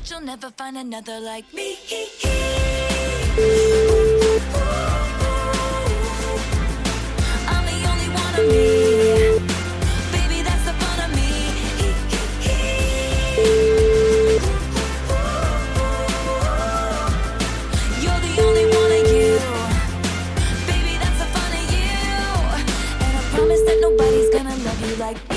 that you'll never find another like me. I'm the only one of me. Baby, that's the fun of me. You're the only one of you. Baby, that's the fun of you. And I promise that nobody's gonna love you like me.